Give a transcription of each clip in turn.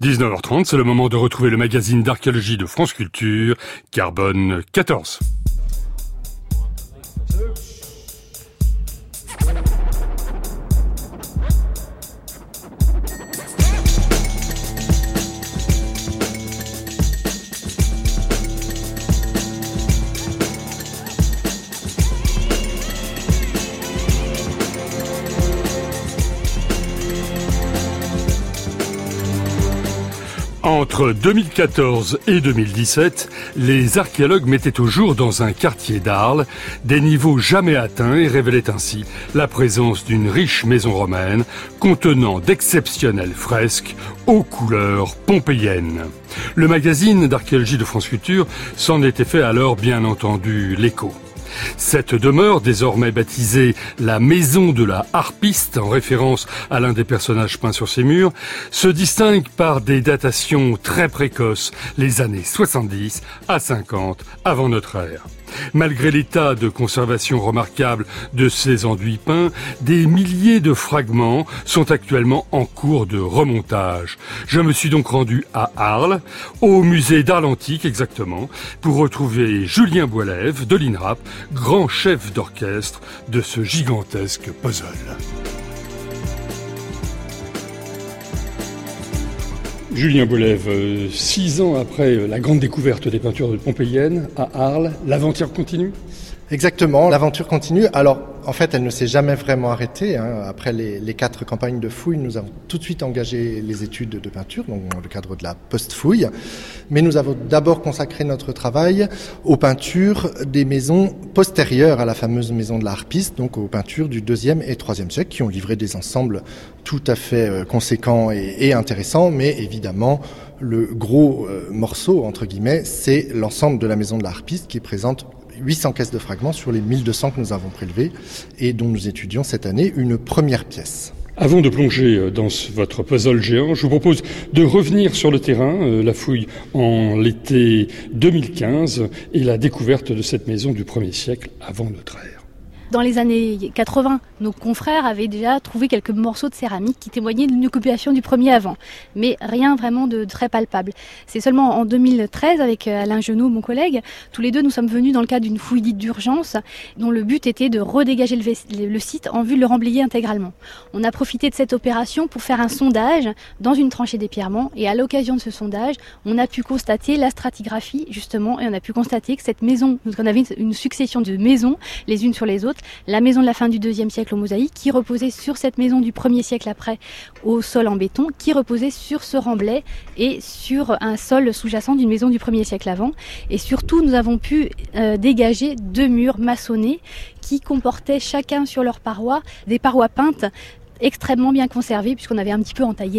19h30, c'est le moment de retrouver le magazine d'archéologie de France Culture, Carbone 14. Entre 2014 et 2017, les archéologues mettaient au jour dans un quartier d'Arles des niveaux jamais atteints et révélaient ainsi la présence d'une riche maison romaine contenant d'exceptionnelles fresques aux couleurs pompéiennes. Le magazine d'archéologie de France Culture s'en était fait alors bien entendu l'écho. Cette demeure, désormais baptisée la maison de la harpiste, en référence à l'un des personnages peints sur ses murs, se distingue par des datations très précoces, les années 70 à 50 avant notre ère. Malgré l'état de conservation remarquable de ces enduits peints, des milliers de fragments sont actuellement en cours de remontage. Je me suis donc rendu à Arles, au musée d'Arles Antique exactement, pour retrouver Julien Boilève de l'INRAP, grand chef d'orchestre de ce gigantesque puzzle. Julien Boilève, 6 ans après la grande découverte des peintures pompéiennes à Arles, l'aventure continue ? Exactement, l'aventure continue. Alors, en fait, elle ne s'est jamais vraiment arrêtée. Après les 4 campagnes de fouilles, nous avons tout de suite engagé les études de peinture, donc dans le cadre de la post-fouille. Mais nous avons d'abord consacré notre travail aux peintures des maisons postérieures à la fameuse maison de la harpiste, donc aux peintures du 2e et 3e siècle, qui ont livré des ensembles tout à fait conséquents et intéressants, mais évidemment, le gros morceau, entre guillemets, c'est l'ensemble de la maison de la harpiste qui présente 800 caisses de fragments sur les 1200 que nous avons prélevés et dont nous étudions cette année une première pièce. Avant de plonger dans votre puzzle géant, je vous propose de revenir sur le terrain, la fouille en l'été 2015 et la découverte de cette maison du 1er siècle avant notre ère. Dans les années 80, nos confrères avaient déjà trouvé quelques morceaux de céramique qui témoignaient d'une occupation du 1er avant, mais rien vraiment de très palpable. C'est seulement en 2013, avec Alain Genot, mon collègue, tous les deux nous sommes venus dans le cadre d'une fouille dite d'urgence, dont le but était de redégager le site en vue de le remblayer intégralement. On a profité de cette opération pour faire un sondage dans une tranchée d'éperlement, et à l'occasion de ce sondage, on a pu constater la stratigraphie, justement, et on a pu constater que cette maison, on avait une succession de maisons, les unes sur les autres, la maison de la fin du 2e siècle au mosaïque, qui reposait sur cette maison du 1er siècle après au sol en béton, qui reposait sur ce remblai et sur un sol sous-jacent d'une maison du 1er siècle avant. Et surtout, nous avons pu dégager 2 murs maçonnés qui comportaient chacun sur leurs parois des parois peintes extrêmement bien conservées, puisqu'on avait un petit peu entaillé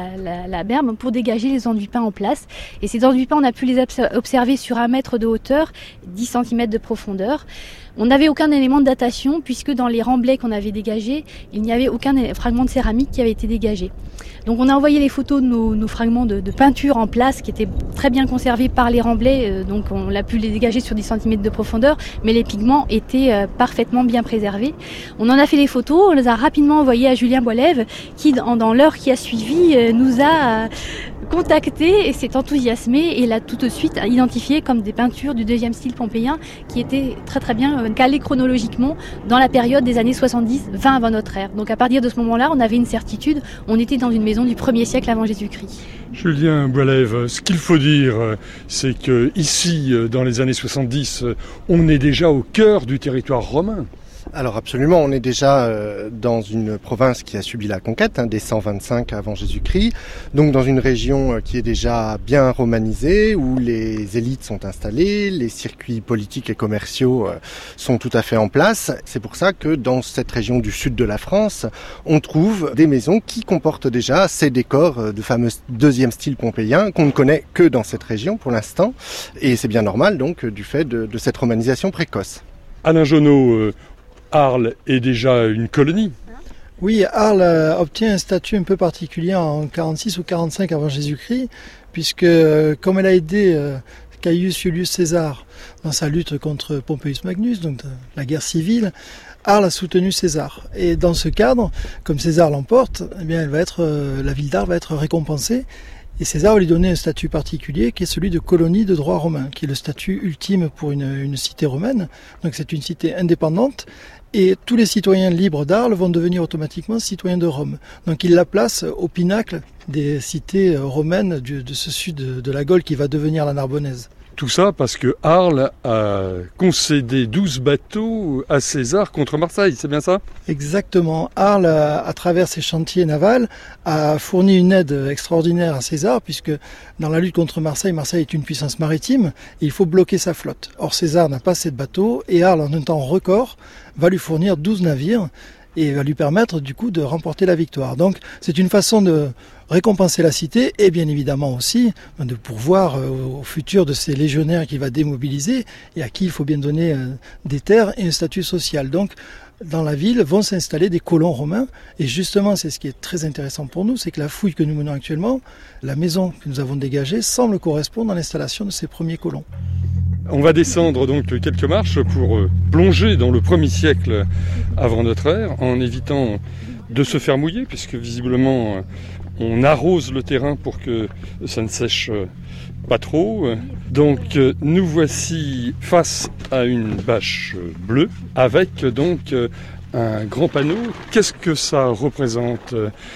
la berme pour dégager les enduits peints en place. Et ces enduits peints, on a pu les observer sur 1 mètre de hauteur, 10 cm de profondeur. On n'avait aucun élément de datation, puisque dans les remblais qu'on avait dégagés, il n'y avait aucun fragment de céramique qui avait été dégagé. Donc on a envoyé les photos de nos fragments de peinture en place, qui étaient très bien conservés par les remblais, donc on a pu les dégager sur 10 cm de profondeur, mais les pigments étaient parfaitement bien préservés. On en a fait les photos, on les a rapidement envoyées à Julien Boilève, qui dans l'heure qui a suivi nous a contacté et s'est enthousiasmé et l'a tout de suite identifié comme des peintures du 2e style pompéien qui étaient très très bien calées chronologiquement dans la période des années 70-20 avant notre ère. Donc à partir de ce moment-là, on avait une certitude, on était dans une maison du 1er siècle avant Jésus-Christ. Julien Boilève, ce qu'il faut dire, c'est que ici, dans les années 70, on est déjà au cœur du territoire romain. Alors absolument, on est déjà dans une province qui a subi la conquête, dès 125 avant Jésus-Christ, donc dans une région qui est déjà bien romanisée, où les élites sont installées, les circuits politiques et commerciaux sont tout à fait en place. C'est pour ça que dans cette région du sud de la France, on trouve des maisons qui comportent déjà ces décors de fameux 2e style pompéien qu'on ne connaît que dans cette région pour l'instant, et c'est bien normal donc du fait de cette romanisation précoce. Alain Genot, Arles est déjà une colonie. Oui, Arles obtient un statut un peu particulier en 46 ou 45 avant Jésus-Christ, puisque comme elle a aidé Caius Iulius César dans sa lutte contre Pompeius Magnus, donc la guerre civile, Arles a soutenu César. Et dans ce cadre, comme César l'emporte, eh bien, la ville d'Arles va être récompensée. Et César va lui donner un statut particulier qui est celui de colonie de droit romain, qui est le statut ultime pour une cité romaine. Donc c'est une cité indépendante et tous les citoyens libres d'Arles vont devenir automatiquement citoyens de Rome. Donc il la place au pinacle des cités romaines de ce sud de la Gaule qui va devenir la Narbonnaise. Tout ça parce que Arles a concédé 12 bateaux à César contre Marseille, c'est bien ça? Exactement. Arles, à travers ses chantiers navals, a fourni une aide extraordinaire à César, puisque dans la lutte contre Marseille, Marseille est une puissance maritime, et il faut bloquer sa flotte. Or, César n'a pas assez de bateaux, et Arles, en un temps record, va lui fournir 12 navires, et va lui permettre du coup de remporter la victoire. Donc c'est une façon de récompenser la cité et bien évidemment aussi de pourvoir au futur de ces légionnaires qu'il va démobiliser et à qui il faut bien donner des terres et un statut social. Donc dans la ville vont s'installer des colons romains et justement c'est ce qui est très intéressant pour nous, c'est que la fouille que nous menons actuellement, la maison que nous avons dégagée semble correspondre à l'installation de ces premiers colons. On va descendre donc quelques marches pour plonger dans le 1er siècle avant notre ère, en évitant de se faire mouiller, puisque visiblement on arrose le terrain pour que ça ne sèche pas trop. Donc nous voici face à une bâche bleue, avec donc un grand panneau. Qu'est-ce que ça représente,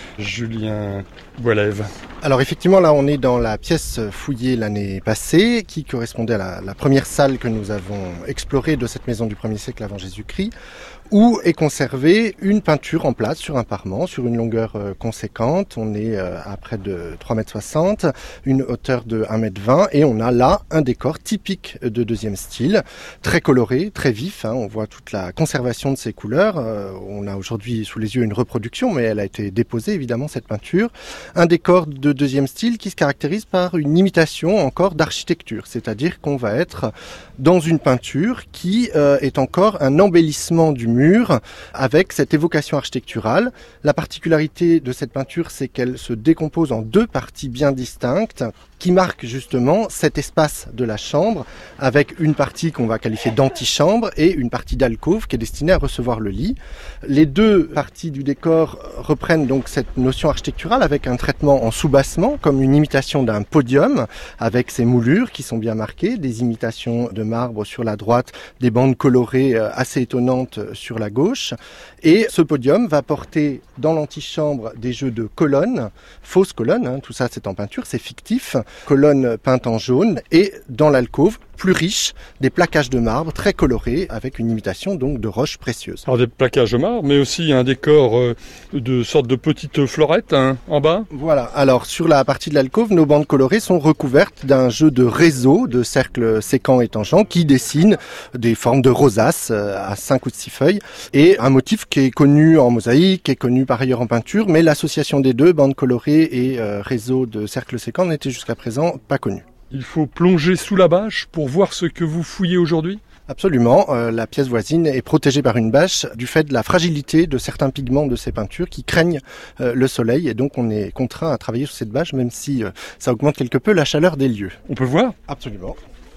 Julien Boilève? Alors effectivement, là on est dans la pièce fouillée l'année passée, qui correspondait à la première salle que nous avons explorée de cette maison du 1er siècle avant Jésus-Christ, où est conservée une peinture en place sur un parement, sur une longueur conséquente. On est à près de 3,60 m, une hauteur de 1,20 m, et on a là un décor typique de deuxième style, très coloré, très vif. On voit toute la conservation de ces couleurs. On a aujourd'hui sous les yeux une reproduction, mais elle a été déposée évidemment, cette peinture. Un décor de deuxième style qui se caractérise par une imitation encore d'architecture, c'est-à-dire qu'on va être dans une peinture qui est encore un embellissement du mur avec cette évocation architecturale. La particularité de cette peinture, c'est qu'elle se décompose en deux parties bien distinctes qui marquent justement cet espace de la chambre avec une partie qu'on va qualifier d'antichambre et une partie d'alcôve qui est destinée à recevoir le lit. Les deux parties du décor reprennent donc cette notion architecturale avec un traitement en soubassement comme une imitation d'un podium avec ses moulures qui sont bien marquées, des imitations de marbre sur la droite, des bandes colorées assez étonnantes sur la gauche. Et ce podium va porter dans l'antichambre des jeux de colonnes, fausses colonnes, tout ça c'est en peinture, c'est fictif, colonnes peintes en jaune, et dans l'alcôve, plus riche, des plaquages de marbre très colorés avec une imitation donc de roches précieuses. Alors des plaquages de marbre, mais aussi un décor de sorte de petites florettes en bas. Voilà, alors sur la partie de l'alcôve, nos bandes colorées sont recouvertes d'un jeu de réseaux, de cercles sécants et tangents qui dessinent des formes de rosaces à 5 ou 6 feuilles et un motif qui est connu en mosaïque, qui est connu par ailleurs en peinture, mais l'association des deux, bandes colorées et réseaux de cercles sécants, n'était jusqu'à présent pas connue. Il faut plonger sous la bâche pour voir ce que vous fouillez aujourd'hui ? Absolument. La pièce voisine est protégée par une bâche du fait de la fragilité de certains pigments de ces peintures qui craignent le soleil et donc on est contraint à travailler sous cette bâche même si ça augmente quelque peu la chaleur des lieux. On peut voir ? Absolument.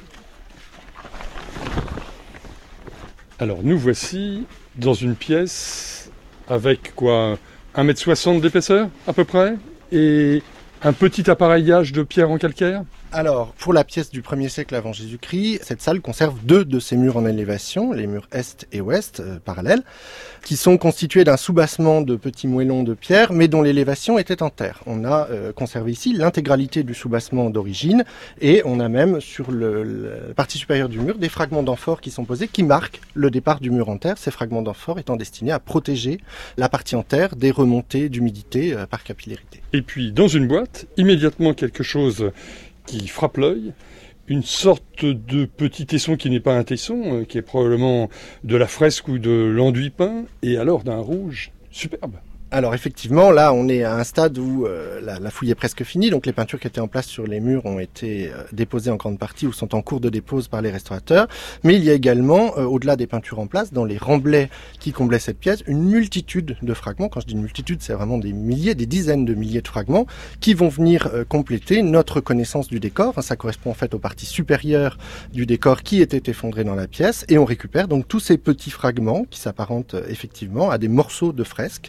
Alors nous voici dans une pièce avec quoi, 1,60 m d'épaisseur à peu près et un petit appareillage de pierre en calcaire. Alors, pour la pièce du 1er siècle avant Jésus-Christ, cette salle conserve deux de ses murs en élévation, les murs est et ouest, parallèles, qui sont constitués d'un soubassement de petits moellons de pierre, mais dont l'élévation était en terre. On a conservé ici l'intégralité du soubassement d'origine, et on a même sur la partie supérieure du mur des fragments d'amphores qui sont posés, qui marquent le départ du mur en terre, ces fragments d'amphores étant destinés à protéger la partie en terre des remontées d'humidité par capillarité. Et puis, dans une boîte, immédiatement quelque chose qui frappe l'œil, une sorte de petit tesson qui n'est pas un tesson, qui est probablement de la fresque ou de l'enduit peint, et alors d'un rouge superbe. Alors effectivement, là on est à un stade où la fouille est presque finie, donc les peintures qui étaient en place sur les murs ont été déposées en grande partie ou sont en cours de dépose par les restaurateurs, mais il y a également, au-delà des peintures en place, dans les remblais qui comblaient cette pièce, une multitude de fragments. Quand je dis une multitude, c'est vraiment des milliers, des dizaines de milliers de fragments qui vont venir compléter notre connaissance du décor. Ça correspond en fait aux parties supérieures du décor qui étaient effondrées dans la pièce, et on récupère donc tous ces petits fragments qui s'apparentent effectivement à des morceaux de fresques,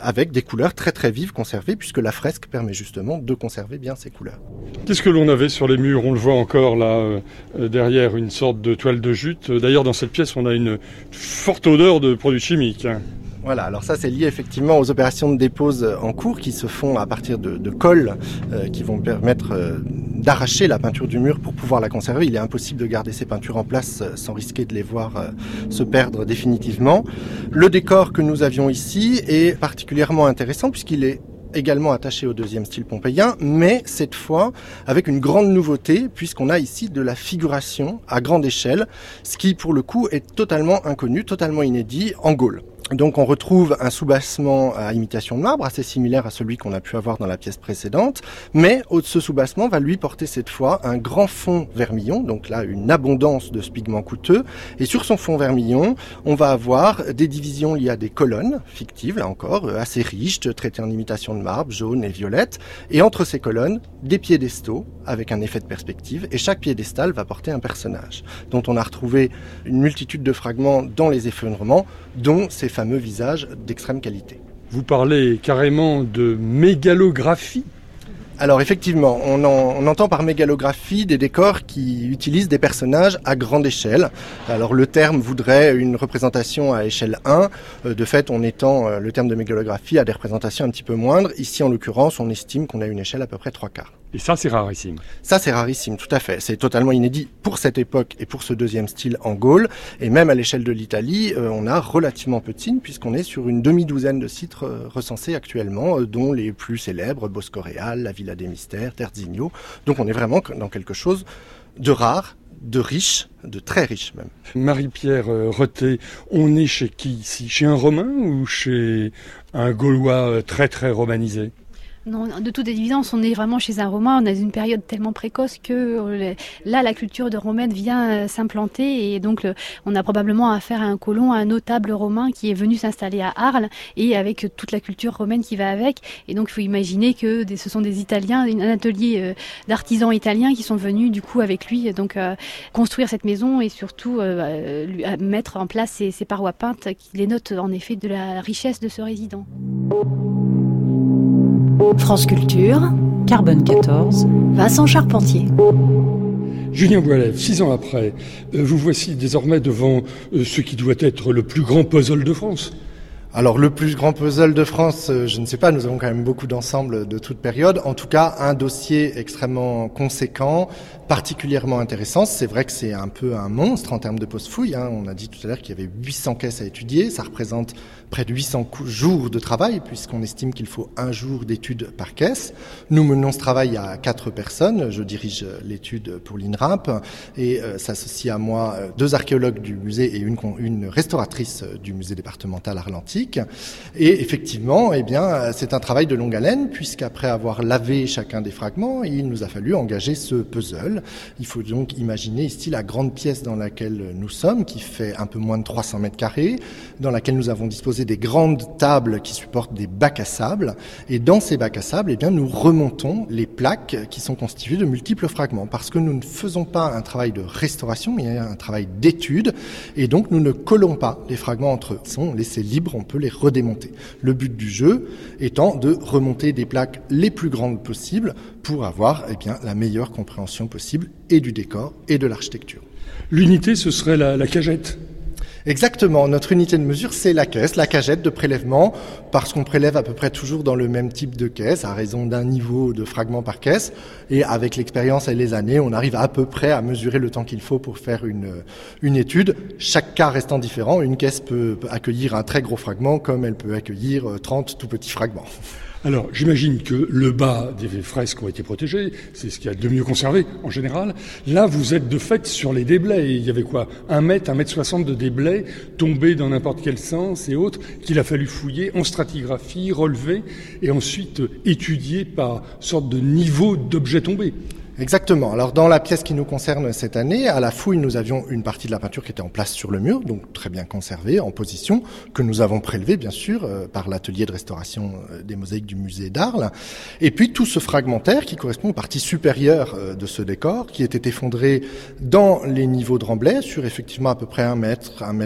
avec des couleurs très très vives conservées, puisque la fresque permet justement de conserver bien ces couleurs. Qu'est-ce que l'on avait sur les murs? On le voit encore là, derrière, une sorte de toile de jute. D'ailleurs, dans cette pièce, on a une forte odeur de produits chimiques. Voilà, alors ça c'est lié effectivement aux opérations de dépose en cours qui se font à partir de colles qui vont permettre d'arracher la peinture du mur pour pouvoir la conserver. Il est impossible de garder ces peintures en place sans risquer de les voir se perdre définitivement. Le décor que nous avions ici est particulièrement intéressant puisqu'il est également attaché au deuxième style pompéien, mais cette fois avec une grande nouveauté puisqu'on a ici de la figuration à grande échelle, ce qui pour le coup est totalement inconnu, totalement inédit en Gaule. Donc on retrouve un soubassement à imitation de marbre, assez similaire à celui qu'on a pu avoir dans la pièce précédente, mais ce soubassement va lui porter cette fois un grand fond vermillon, donc là une abondance de ce pigment coûteux, et sur son fond vermillon, on va avoir des divisions liées à des colonnes fictives, là encore, assez riches, traitées en imitation de marbre, jaune et violette, et entre ces colonnes, des piédestaux, avec un effet de perspective, et chaque piédestal va porter un personnage, dont on a retrouvé une multitude de fragments dans les effondrements, dont ces fameux visages d'extrême qualité. Vous parlez carrément de mégalographie? Alors effectivement, on entend par mégalographie des décors qui utilisent des personnages à grande échelle. Alors le terme voudrait une représentation à échelle 1. De fait, on étend le terme de mégalographie à des représentations un petit peu moindres. Ici, en l'occurrence, on estime qu'on a une échelle à peu près 3/4. Et ça, c'est rarissime. Ça, c'est rarissime, tout à fait. C'est totalement inédit pour cette époque et pour ce deuxième style en Gaule. Et même à l'échelle de l'Italie, on a relativement peu de signes puisqu'on est sur une demi-douzaine de sites recensés actuellement, dont les plus célèbres, Bosco Real, la Villa des Mystères, Terzigno. Donc on est vraiment dans quelque chose de rare, de riche, de très riche même. Marie-Pierre Reté, on est chez qui ici? Chez un Romain ou chez un Gaulois très très romanisé? Non, de toute évidence, on est vraiment chez un Romain. On a une période tellement précoce que là, la culture de romaine vient s'implanter et donc on a probablement affaire à un colon, à un notable romain qui est venu s'installer à Arles et avec toute la culture romaine qui va avec. Et donc, il faut imaginer que ce sont des Italiens, un atelier d'artisans italiens qui sont venus du coup avec lui donc construire cette maison et surtout mettre en place ces parois peintes qui les notent en effet de la richesse de ce résident. France Culture, Carbone 14, Vincent Charpentier. Julien Boilev, 6 ans après, vous voici désormais devant ce qui doit être le plus grand puzzle de France. Alors le plus grand puzzle de France, je ne sais pas, nous avons quand même beaucoup d'ensembles de toute période. En tout cas, un dossier extrêmement conséquent, particulièrement intéressant. C'est vrai que c'est un peu un monstre en termes de post-fouille. On a dit tout à l'heure qu'il y avait 800 caisses à étudier. Ça représente près de 800 jours de travail, puisqu'on estime qu'il faut 1 jour d'étude par caisse. Nous menons ce travail à 4 personnes. Je dirige l'étude pour l'INRAP et s'associe à moi 2 archéologues du musée et une restauratrice du musée départemental arlentique. Et effectivement, c'est un travail de longue haleine, puisqu'après avoir lavé chacun des fragments, il nous a fallu engager ce puzzle. Il faut donc imaginer ici la grande pièce dans laquelle nous sommes, qui fait un peu moins de 300 mètres carrés, dans laquelle nous avons disposé des grandes tables qui supportent des bacs à sable. Et dans ces bacs à sable, nous remontons les plaques qui sont constituées de multiples fragments, parce que nous ne faisons pas un travail de restauration, mais un travail d'étude. Et donc, nous ne collons pas les fragments entre eux. Ils sont laissés libres, on peut les redémonter. Le but du jeu étant de remonter des plaques les plus grandes possibles pour avoir la meilleure compréhension possible et du décor et de l'architecture. L'unité, ce serait la cagette? Exactement, notre unité de mesure, c'est la caisse, la cagette de prélèvement, parce qu'on prélève à peu près toujours dans le même type de caisse, à raison d'un niveau de fragments par caisse. Et avec l'expérience et les années, on arrive à peu près à mesurer le temps qu'il faut pour faire une étude. Chaque cas restant différent, une caisse peut accueillir un très gros fragment, comme elle peut accueillir 30 tout petits fragments. Alors, j'imagine que le bas des fresques ont été protégés, c'est ce qu'il y a de mieux conservé en général. Là, vous êtes de fait sur les déblais. Il y avait quoi, 1 mètre 60 de déblais tombés dans n'importe quel sens et autres, qu'il a fallu fouiller en stratigraphie, relever et ensuite étudier par sorte de niveau d'objets tombés. Exactement. Alors dans la pièce qui nous concerne cette année, à la fouille, nous avions une partie de la peinture qui était en place sur le mur, donc très bien conservée, en position, que nous avons prélevée bien sûr par l'atelier de restauration des mosaïques du musée d'Arles. Et puis tout ce fragmentaire qui correspond aux parties supérieures de ce décor, qui était effondré dans les niveaux de remblai sur effectivement à peu près 1 mètre à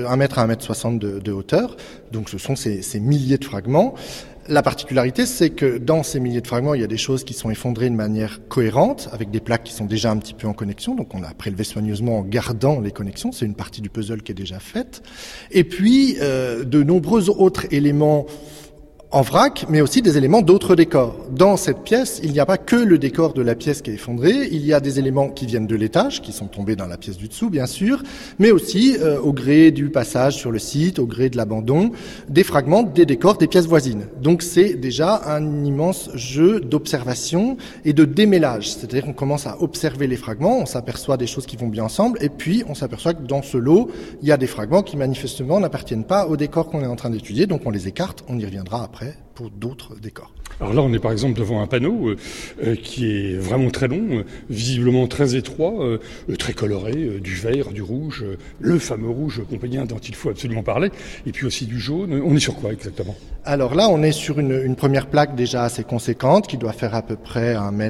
1 mètre 60 de hauteur. Donc ce sont ces milliers de fragments. La particularité, c'est que dans ces milliers de fragments, il y a des choses qui sont effondrées de manière cohérente, avec des plaques qui sont déjà un petit peu en connexion. Donc on a prélevé soigneusement en gardant les connexions. C'est une partie du puzzle qui est déjà faite. Et puis, de nombreux autres éléments en vrac, mais aussi des éléments d'autres décors. Dans cette pièce, il n'y a pas que le décor de la pièce qui est effondré, il y a des éléments qui viennent de l'étage, qui sont tombés dans la pièce du dessous, bien sûr, mais aussi, au gré du passage sur le site, au gré de l'abandon, des fragments des décors des pièces voisines. Donc c'est déjà un immense jeu d'observation et de démêlage. C'est-à-dire qu'on commence à observer les fragments, on s'aperçoit des choses qui vont bien ensemble, et puis on s'aperçoit que dans ce lot, il y a des fragments qui manifestement n'appartiennent pas au décor qu'on est en train d'étudier, donc on les écarte, on y reviendra après pour d'autres décors. Alors là, on est par exemple devant un panneau qui est vraiment très long, visiblement très étroit, très coloré, du vert, du rouge, le fameux rouge pompéien dont il faut absolument parler, et puis aussi du jaune. On est sur quoi exactement ? Alors là, on est sur une première plaque déjà assez conséquente, qui doit faire à peu près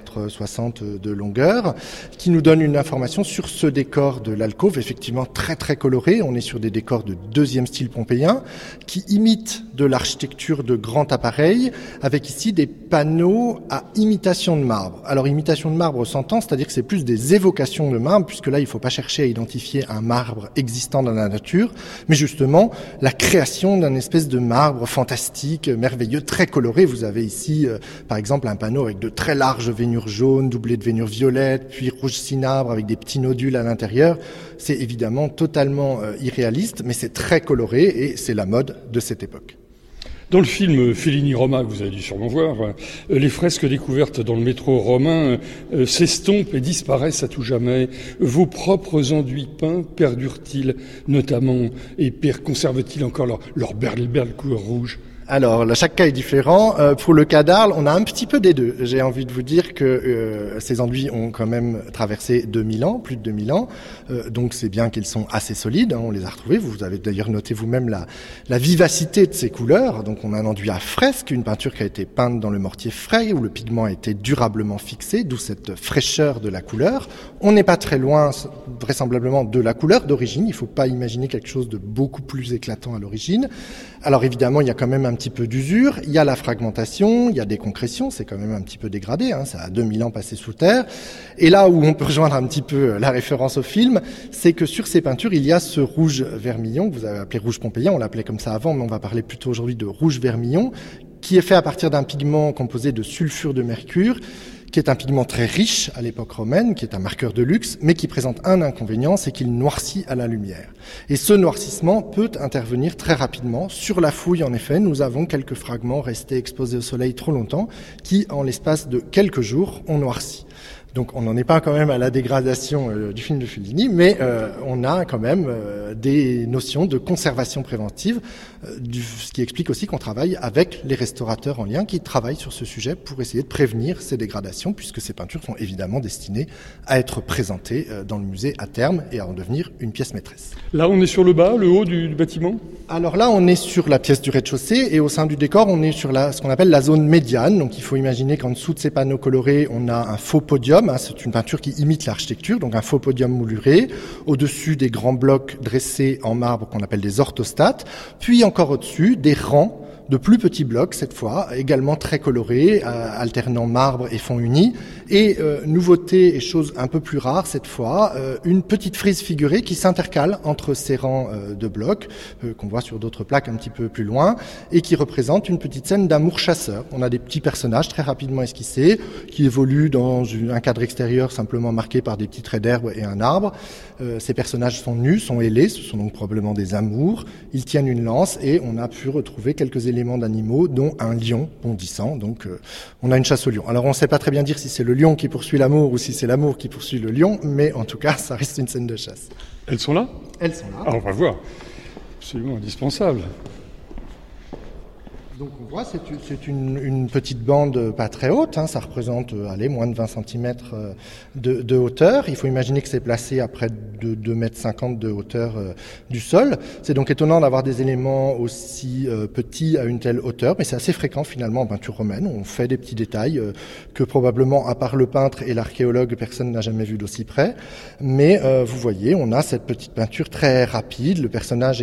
1,60 m de longueur, qui nous donne une information sur ce décor de l'alcôve, effectivement très très coloré. On est sur des décors de deuxième style pompéien, qui imitent de l'architecture de grand appareil, avec ici des panneaux à imitation de marbre. Alors imitation de marbre s'entend, c'est-à-dire que c'est plus des évocations de marbre, puisque là il ne faut pas chercher à identifier un marbre existant dans la nature, mais justement la création d'un espèce de marbre fantastique, merveilleux, très coloré. Vous avez ici par exemple un panneau avec de très larges veinures jaunes, doublées de veinures violettes, puis rouge cinabre avec des petits nodules à l'intérieur. C'est évidemment totalement irréaliste, mais c'est très coloré et c'est la mode de cette époque. Dans le film Fellini-Roma, que vous avez dû sûrement voir, les fresques découvertes dans le métro romain s'estompent et disparaissent à tout jamais. Vos propres enduits peints perdurent-ils notamment et conservent-ils encore leur belle couleur rouge ? Alors, là, chaque cas est différent. Pour le cas d'Arles, on a un petit peu des deux. J'ai envie de vous dire que ces enduits ont quand même traversé 2000 ans, plus de 2000 ans. Donc, c'est bien qu'ils sont assez solides. Hein, on les a retrouvés. Vous avez d'ailleurs noté vous-même la vivacité de ces couleurs. Donc, on a un enduit à fresque, une peinture qui a été peinte dans le mortier frais, où le pigment a été durablement fixé, d'où cette fraîcheur de la couleur. On n'est pas très loin, vraisemblablement, de la couleur d'origine. Il ne faut pas imaginer quelque chose de beaucoup plus éclatant à l'origine. Alors, évidemment, il y a quand même un petit peu d'usure, il y a la fragmentation, il y a des concrétions, c'est quand même un petit peu dégradé, hein, ça a 2000 ans passé sous terre. Et là où on peut rejoindre un petit peu la référence au film, c'est que sur ces peintures, il y a ce rouge vermillon, que vous avez appelé rouge pompéien, on l'appelait comme ça avant, mais on va parler plutôt aujourd'hui de rouge vermillon, qui est fait à partir d'un pigment composé de sulfure de mercure, qui est un pigment très riche à l'époque romaine, qui est un marqueur de luxe, mais qui présente un inconvénient, c'est qu'il noircit à la lumière. Et ce noircissement peut intervenir très rapidement. Sur la fouille, en effet, nous avons quelques fragments restés exposés au soleil trop longtemps, qui, en l'espace de quelques jours, ont noirci. Donc on n'en est pas quand même à la dégradation du film de Fellini, mais on a quand même des notions de conservation préventive, ce qui explique aussi qu'on travaille avec les restaurateurs en lien qui travaillent sur ce sujet pour essayer de prévenir ces dégradations, puisque ces peintures sont évidemment destinées à être présentées dans le musée à terme et à en devenir une pièce maîtresse. Là on est sur le bas, le haut du bâtiment ? Alors là on est sur la pièce du rez-de-chaussée et au sein du décor on est sur ce qu'on appelle la zone médiane. Donc il faut imaginer qu'en dessous de ces panneaux colorés on a un faux podium. C'est une peinture qui imite l'architecture, donc un faux podium mouluré, au-dessus des grands blocs dressés en marbre qu'on appelle des orthostates, puis encore au-dessus des rangs de plus petits blocs cette fois, également très colorés, alternant marbre et fond uni. Et nouveauté et chose un peu plus rare cette fois, une petite frise figurée qui s'intercale entre ces rangs de blocs, qu'on voit sur d'autres plaques un petit peu plus loin, et qui représente une petite scène d'amour chasseur. On a des petits personnages très rapidement esquissés, qui évoluent dans un cadre extérieur simplement marqué par des petits traits d'herbe et un arbre. Ces personnages sont nus, sont ailés, ce sont donc probablement des amours. Ils tiennent une lance et on a pu retrouver quelques éléments d'animaux, dont un lion bondissant. Donc on a une chasse au lion. Alors on ne sait pas très bien dire si c'est le lion qui poursuit l'amour ou si c'est l'amour qui poursuit le lion, mais en tout cas ça reste une scène de chasse. Elles sont là ? Elles sont là. Ah, on va voir. Absolument indispensable. Donc on voit, c'est une petite bande pas très haute, ça représente moins de 20 cm de hauteur. Il faut imaginer que c'est placé à près de 2,50 m de hauteur du sol. C'est donc étonnant d'avoir des éléments aussi petits à une telle hauteur, mais c'est assez fréquent finalement en peinture romaine. On fait des petits détails que probablement, à part le peintre et l'archéologue, personne n'a jamais vu d'aussi près. Mais vous voyez, on a cette petite peinture très rapide. Le personnage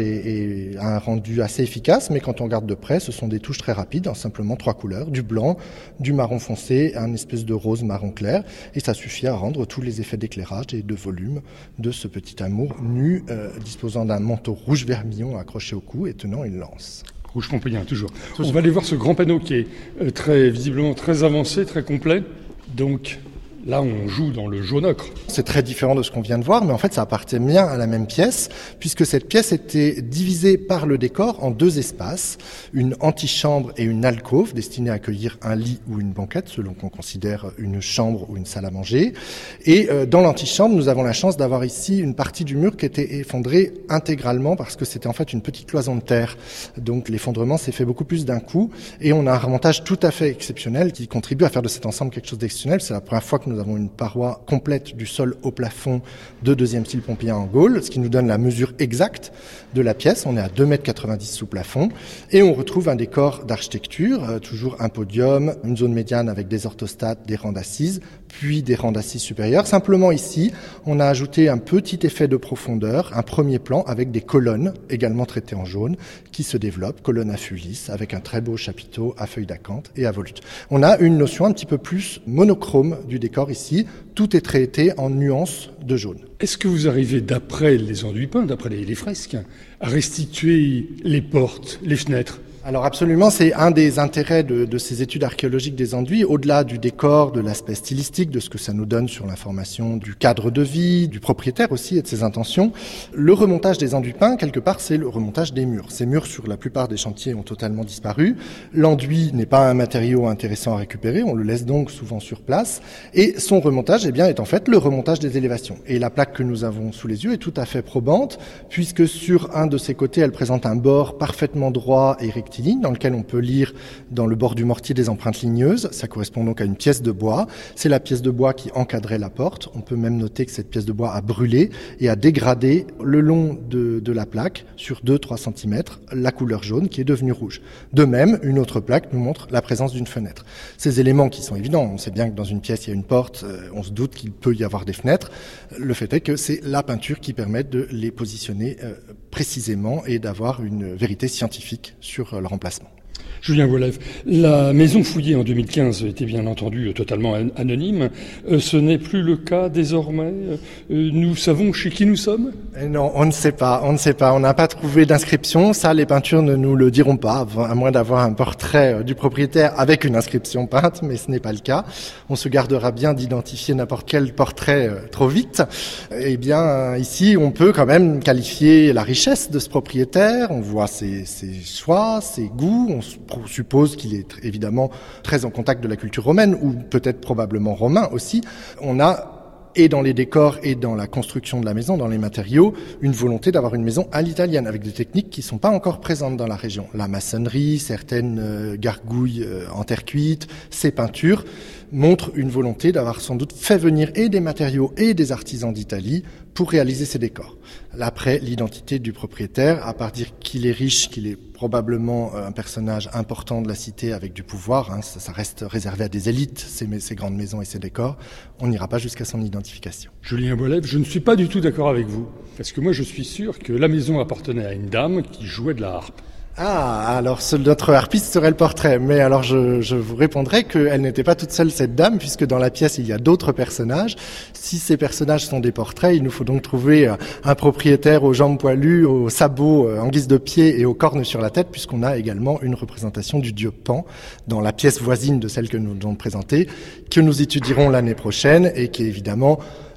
a un rendu assez efficace, mais quand on regarde de près, ce sont des touches très rapides, simplement 3 couleurs, du blanc, du marron foncé, un espèce de rose marron clair, et ça suffit à rendre tous les effets d'éclairage et de volume de ce petit amour nu, disposant d'un manteau rouge vermillon accroché au cou et tenant une lance. Rouge pompéien, toujours. On va aller voir ce grand panneau qui est visiblement très avancé, très complet, donc... Là, on joue dans le jaune ocre. C'est très différent de ce qu'on vient de voir, mais en fait, ça appartient bien à la même pièce, puisque cette pièce était divisée par le décor en 2 espaces, une antichambre et une alcôve, destinée à accueillir un lit ou une banquette, selon qu'on considère une chambre ou une salle à manger. Et dans l'antichambre, nous avons la chance d'avoir ici une partie du mur qui était effondrée intégralement, parce que c'était en fait une petite cloison de terre. Donc l'effondrement s'est fait beaucoup plus d'un coup, et on a un remontage tout à fait exceptionnel qui contribue à faire de cet ensemble quelque chose d'exceptionnel. C'est la première fois que nous avons une paroi complète du sol au plafond de 2e style pompéien en Gaule, ce qui nous donne la mesure exacte de la pièce. On est à 2,90 m sous plafond et on retrouve un décor d'architecture, toujours un podium, une zone médiane avec des orthostates, des rangs d'assises, puis des rangs d'assises supérieures. Simplement ici, on a ajouté un petit effet de profondeur, un premier plan avec des colonnes, également traitées en jaune, qui se développent, colonnes à fûts lisses, avec un très beau chapiteau à feuilles d'acanthe et à volute. On a une notion un petit peu plus monochrome du décor ici. Tout est traité en nuances de jaune. Est-ce que vous arrivez, d'après les enduits peints, d'après les fresques, à restituer les portes, les fenêtres ? Alors absolument, c'est un des intérêts de ces études archéologiques des enduits, au-delà du décor, de l'aspect stylistique, de ce que ça nous donne sur l'information du cadre de vie, du propriétaire aussi et de ses intentions. Le remontage des enduits peints, quelque part, c'est le remontage des murs. Ces murs, sur la plupart des chantiers, ont totalement disparu. L'enduit n'est pas un matériau intéressant à récupérer, on le laisse donc souvent sur place. Et son remontage, est en fait le remontage des élévations. Et la plaque que nous avons sous les yeux est tout à fait probante, puisque sur un de ses côtés, elle présente un bord parfaitement droit et rectiligne, dans lequel on peut lire dans le bord du mortier des empreintes ligneuses. Ça correspond donc à une pièce de bois. C'est la pièce de bois qui encadrait la porte. On peut même noter que cette pièce de bois a brûlé et a dégradé le long de la plaque sur 2-3 cm la couleur jaune qui est devenue rouge. De même, une autre plaque nous montre la présence d'une fenêtre. Ces éléments qui sont évidents, on sait bien que dans une pièce il y a une porte, on se doute qu'il peut y avoir des fenêtres. Le fait est que c'est la peinture qui permet de les positionner précisément et d'avoir une vérité scientifique sur le remplacement. Julien Boilev, la maison fouillée en 2015 était bien entendu totalement anonyme. Ce n'est plus le cas désormais. Nous savons chez qui nous sommes ? Non, on ne sait pas. On n'a pas trouvé d'inscription. Ça, les peintures ne nous le diront pas, à moins d'avoir un portrait du propriétaire avec une inscription peinte, mais ce n'est pas le cas. On se gardera bien d'identifier n'importe quel portrait trop vite. Eh bien, ici, on peut quand même qualifier la richesse de ce propriétaire. On voit ses choix, ses goûts. On suppose qu'il est évidemment très en contact de la culture romaine, ou peut-être probablement romain aussi. On a, et dans les décors et dans la construction de la maison, dans les matériaux, une volonté d'avoir une maison à l'italienne, avec des techniques qui ne sont pas encore présentes dans la région. La maçonnerie, certaines gargouilles en terre cuite, ces peintures montrent une volonté d'avoir sans doute fait venir et des matériaux et des artisans d'Italie pour réaliser ces décors. Après, l'identité du propriétaire, à part dire qu'il est riche, qu'il est probablement un personnage important de la cité avec du pouvoir, ça reste réservé à des élites, ces grandes maisons et ces décors, on n'ira pas jusqu'à son identification. Julien Boilev, je ne suis pas du tout d'accord avec vous, parce que moi je suis sûr que la maison appartenait à une dame qui jouait de la harpe. Ah, alors notre harpiste serait le portrait. Mais alors je vous répondrai qu'elle n'était pas toute seule, cette dame, puisque dans la pièce il y a d'autres personnages. Si ces personnages sont des portraits, il nous faut donc trouver un propriétaire aux jambes poilues, aux sabots en guise de pied et aux cornes sur la tête, puisqu'on a également une représentation du dieu Pan dans la pièce voisine de celle que nous devons présenter, que nous étudierons l'année prochaine et qui est évidemment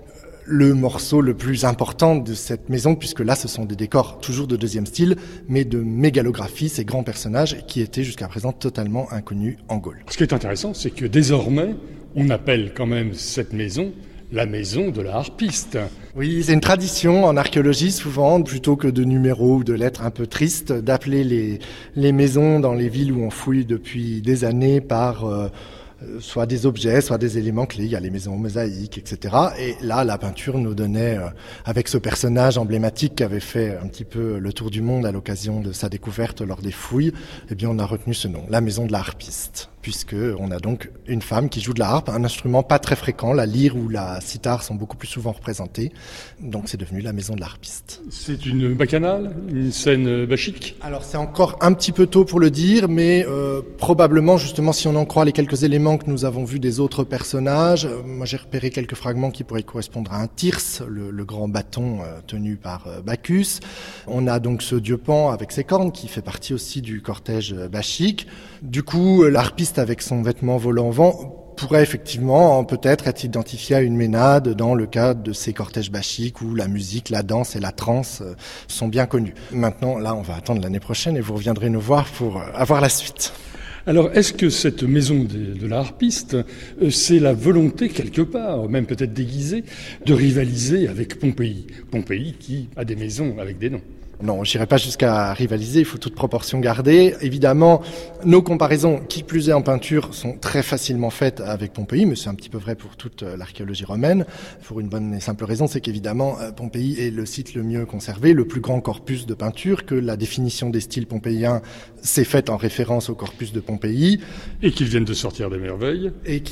le morceau le plus important de cette maison, puisque là, ce sont des décors toujours de deuxième style, mais de mégalographie, ces grands personnages qui étaient jusqu'à présent totalement inconnus en Gaule. Ce qui est intéressant, c'est que désormais, on appelle quand même cette maison la maison de la harpiste. Oui, c'est une tradition en archéologie souvent, plutôt que de numéros ou de lettres un peu tristes, d'appeler les maisons dans les villes où on fouille depuis des années par soit des objets, soit des éléments clés. Il y a les maisons mosaïques, etc. Et là, la peinture nous donnait, avec ce personnage emblématique qui avait fait un petit peu le tour du monde à l'occasion de sa découverte lors des fouilles, eh bien, on a retenu ce nom, la maison de la harpiste, puisque on a donc une femme qui joue de la harpe, un instrument pas très fréquent. La lyre ou la cithare sont beaucoup plus souvent représentés. Donc, c'est devenu la maison de la harpiste. C'est une bacchanale, une scène bachique? Alors, c'est encore un petit peu tôt pour le dire, mais probablement, justement, si on en croit les quelques éléments que nous avons vus des autres personnages, moi j'ai repéré quelques fragments qui pourraient correspondre à un thyrse, le grand bâton tenu par Bacchus. On a donc ce dieu Pan avec ses cornes qui fait partie aussi du cortège bachique. Du coup, l'harpiste avec son vêtement volant vent pourrait effectivement peut-être être identifié à une ménade dans le cadre de ces cortèges bachiques où la musique, la danse et la trance sont bien connus. Maintenant, là, on va attendre l'année prochaine et vous reviendrez nous voir pour avoir la suite. Alors, est-ce que cette maison de la harpiste, c'est la volonté, quelque part, même peut-être déguisée, de rivaliser avec Pompéi? Pompéi qui a des maisons avec des noms. Non, je n'irai pas jusqu'à rivaliser, il faut toute proportion garder. Évidemment, nos comparaisons, qui plus est en peinture, sont très facilement faites avec Pompéi, mais c'est un petit peu vrai pour toute l'archéologie romaine, pour une bonne et simple raison, c'est qu'évidemment, Pompéi est le site le mieux conservé, le plus grand corpus de peinture, que la définition des styles pompéiens s'est faite en référence au corpus de Pompéi. Et qu'ils viennent de sortir des merveilles.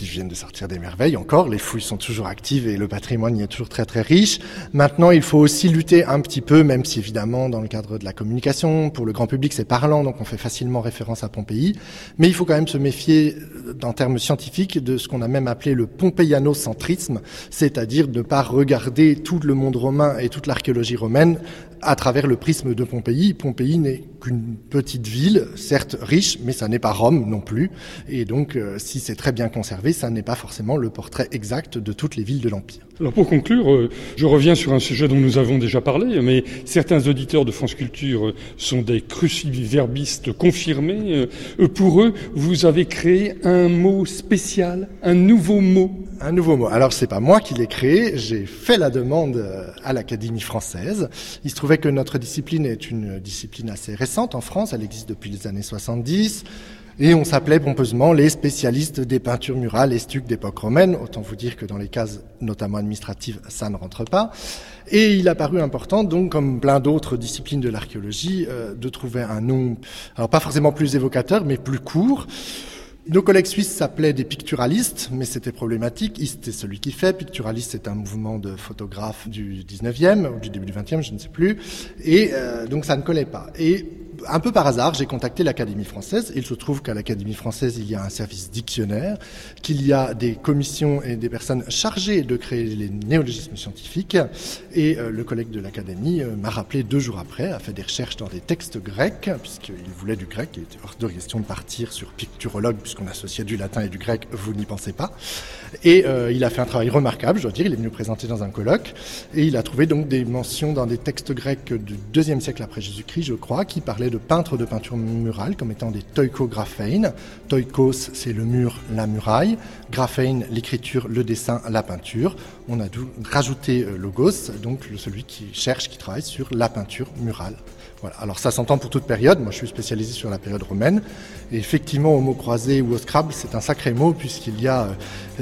Encore, les fouilles sont toujours actives et le patrimoine y est toujours très très riche. Maintenant, il faut aussi lutter un petit peu, même si évidemment, dans le cadre de la communication, pour le grand public, c'est parlant, donc on fait facilement référence à Pompéi. Mais il faut quand même se méfier, en termes scientifiques, de ce qu'on a même appelé le pompéianocentrisme, c'est-à-dire de ne pas regarder tout le monde romain et toute l'archéologie romaine à travers le prisme de Pompéi. Pompéi n'est qu'une petite ville, certes riche, mais ça n'est pas Rome non plus. Et donc, si c'est très bien conservé, ça n'est pas forcément le portrait exact de toutes les villes de l'Empire. Alors pour conclure, je reviens sur un sujet dont nous avons déjà parlé, mais certains auditeurs de France Culture sont des cruciverbistes confirmés. Pour eux, vous avez créé un mot spécial, un nouveau mot. Un nouveau mot. Alors c'est pas moi qui l'ai créé, j'ai fait la demande à l'Académie française. Il se trouvait que notre discipline est une discipline assez récente en France, elle existe depuis les années 70. Et on s'appelait pompeusement les spécialistes des peintures murales et stucs d'époque romaine. Autant vous dire que dans les cases, notamment administratives, ça ne rentre pas. Et il a paru important, donc, comme plein d'autres disciplines de l'archéologie, de trouver un nom, alors pas forcément plus évocateur, mais plus court. Nos collègues suisses s'appelaient des picturalistes, mais c'était problématique. Iste est celui qui fait. Picturaliste, c'est un mouvement de photographes du 19e, ou du début du 20e, je ne sais plus. Et donc ça ne collait pas. Et un peu par hasard, j'ai contacté l'Académie française. Il se trouve qu'à l'Académie française, il y a un service dictionnaire, qu'il y a des commissions et des personnes chargées de créer les néologismes scientifiques. Et le collègue de l'Académie m'a rappelé 2 jours après, a fait des recherches dans des textes grecs, puisqu'il voulait du grec. Il était hors de question de partir sur picturologue, puisqu'on associait du latin et du grec, vous n'y pensez pas. Et il a fait un travail remarquable, je dois dire. Il est venu présenter dans un colloque. Et il a trouvé donc des mentions dans des textes grecs du 2e siècle après Jésus-Christ, je crois, qui parlaient de peintres de peinture murale comme étant des toikographein. Toikos, c'est le mur, la muraille. Graphein, l'écriture, le dessin, la peinture. On a dû rajouter logos, donc celui qui cherche, qui travaille sur la peinture murale. Voilà. Alors ça s'entend pour toute période. Moi, je suis spécialisé sur la période romaine. Et effectivement, au mot croisé ou au Scrabble, c'est un sacré mot puisqu'il y a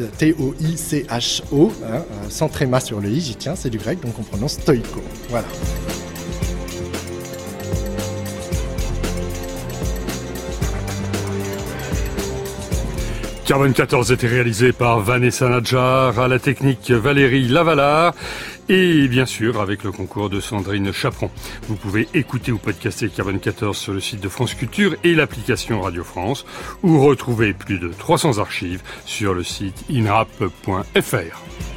T-O-I-C-H-O, sans tréma sur le i. J'y tiens, c'est du grec, donc on prononce toiko. Voilà. Carbone 14 était réalisé par Vanessa Nadjar, à la technique Valérie Lavalard et bien sûr avec le concours de Sandrine Chaperon. Vous pouvez écouter ou podcaster Carbone 14 sur le site de France Culture et l'application Radio France ou retrouver plus de 300 archives sur le site inrap.fr.